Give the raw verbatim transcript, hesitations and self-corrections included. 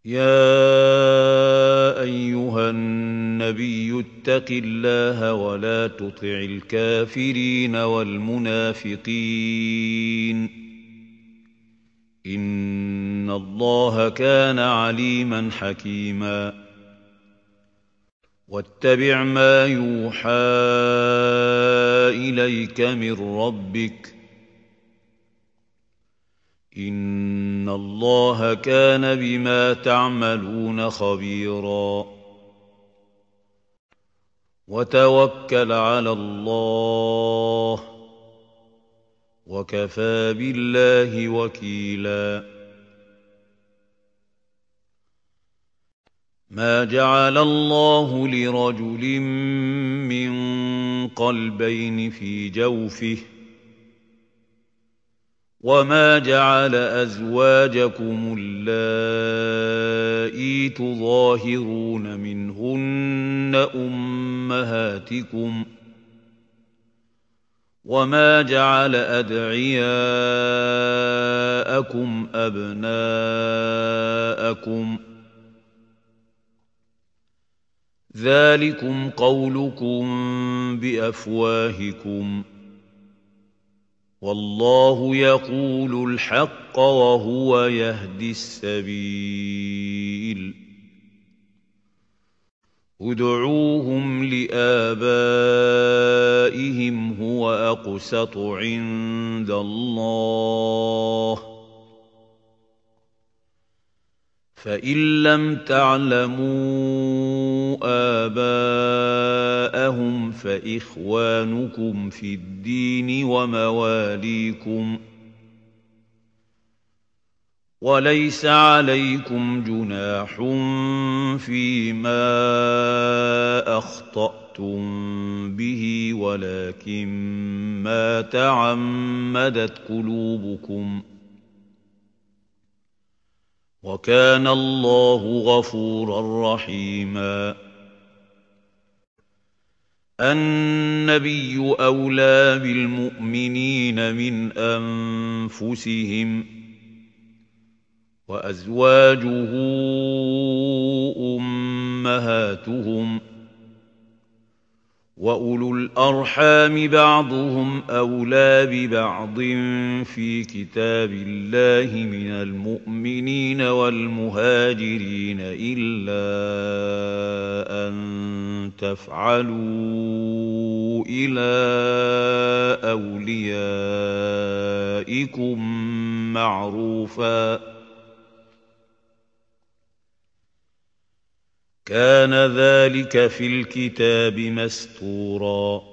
يا أيها النبي اتق الله ولا تطع الكافرين والمنافقين إن الله كان عليما حكيما واتبع ما يوحى إليك من ربك إن الله كان بما تعملون خبيرا وتوكل على الله وكفى بالله وكيلا ما جعل الله لرجل من قلبين في جوفه وما جعل أزواجكم اللائي تظاهرون منهن أمهاتكم وما جعل أدعياءكم أبناءكم ذلكم قولكم بأفواهكم والله يقول الحق وهو يهدي السبيل ادعوهم لآبائهم هو أقسط عند الله فإن لم تعلموا آباءهم فإخوانكم في الدين ومواليكم وليس عليكم جناح فيما أخطأتم به ولكن ما تعمدت قلوبكم وكان الله غفورا رحيما النبي أولى بالمؤمنين من أنفسهم وأزواجه أمهاتهم وأولو الأرحام بعضهم أولى ببعض في كتاب الله من المؤمنين والمهاجرين إلا أن تفعلوا إلى أوليائكم معروفا كان ذلك في الكتاب مستورا